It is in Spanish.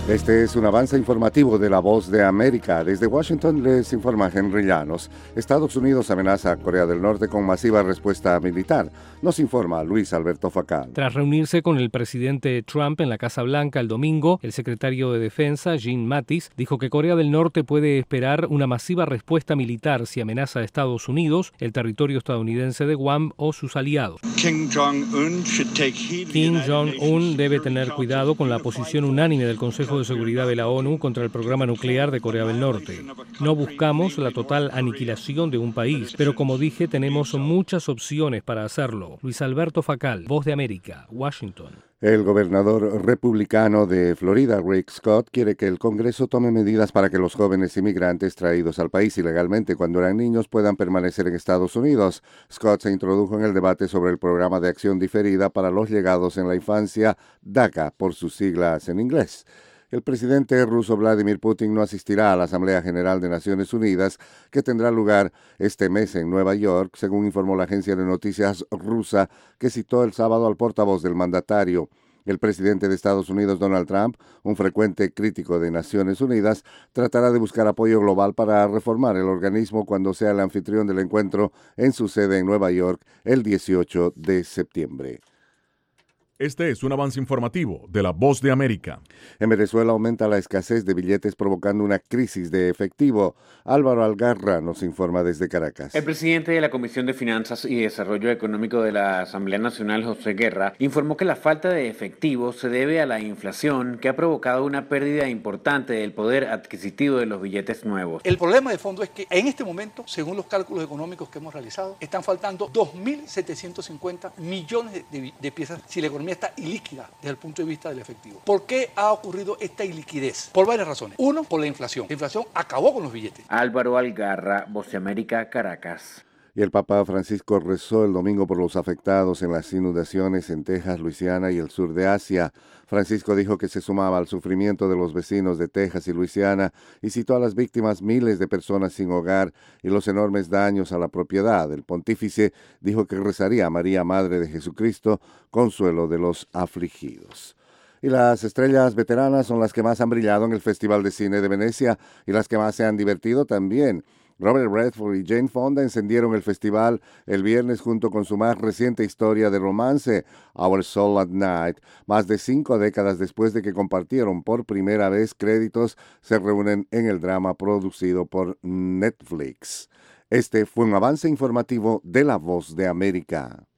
Este es un avance informativo de La Voz de América. Desde Washington les informa Henry Llanos. Estados Unidos amenaza a Corea del Norte con masiva respuesta militar. Nos informa Luis Alberto Facal. Tras reunirse con el presidente Trump en la Casa Blanca el domingo, el secretario de Defensa, Jim Mattis, dijo que Corea del Norte puede esperar una masiva respuesta militar si amenaza a Estados Unidos, el territorio estadounidense de Guam o sus aliados. Kim Jong-un debe tener cuidado con la posición unánime del Consejo de Seguridad de la ONU contra el programa nuclear de Corea del Norte. No buscamos la total aniquilación de un país, pero como dije, tenemos muchas opciones para hacerlo. Luis Alberto Facal, Voz de América, Washington. El gobernador republicano de Florida, Rick Scott, quiere que el Congreso tome medidas para que los jóvenes inmigrantes traídos al país ilegalmente cuando eran niños puedan permanecer en Estados Unidos. Scott se introdujo en el debate sobre el programa de acción diferida para los llegados en la infancia, DACA, por sus siglas en inglés. El presidente ruso Vladimir Putin no asistirá a la Asamblea General de Naciones Unidas, que tendrá lugar este mes en Nueva York, según informó la agencia de noticias rusa, que citó el sábado al portavoz del mandatario. El presidente de Estados Unidos, Donald Trump, un frecuente crítico de Naciones Unidas, tratará de buscar apoyo global para reformar el organismo cuando sea el anfitrión del encuentro en su sede en Nueva York el 18 de septiembre. Este es un avance informativo de La Voz de América. En Venezuela aumenta la escasez de billetes provocando una crisis de efectivo. Álvaro Algarra nos informa desde Caracas. El presidente de la Comisión de Finanzas y Desarrollo Económico de la Asamblea Nacional, José Guerra, informó que la falta de efectivo se debe a la inflación que ha provocado una pérdida importante del poder adquisitivo de los billetes nuevos. El problema de fondo es que en este momento, según los cálculos económicos que hemos realizado, están faltando 2.750 millones de piezas si la economía está ilíquida desde el punto de vista del efectivo. ¿Por qué ha ocurrido esta iliquidez? Por varias razones. Uno, por la inflación. La inflación acabó con los billetes. Álvaro Algarra, Voz de América, Caracas. Y el Papa Francisco rezó el domingo por los afectados en las inundaciones en Texas, Luisiana y el sur de Asia. Francisco dijo que se sumaba al sufrimiento de los vecinos de Texas y Luisiana y citó a las víctimas miles de personas sin hogar y los enormes daños a la propiedad. El pontífice dijo que rezaría a María, Madre de Jesucristo, consuelo de los afligidos. Y las estrellas veteranas son las que más han brillado en el Festival de Cine de Venecia y las que más se han divertido también. Robert Redford y Jane Fonda encendieron el festival el viernes junto con su más reciente historia de romance, Our Soul at Night. Más de 5 décadas después de que compartieron por primera vez créditos, se reúnen en el drama producido por Netflix. Este fue un avance informativo de La Voz de América.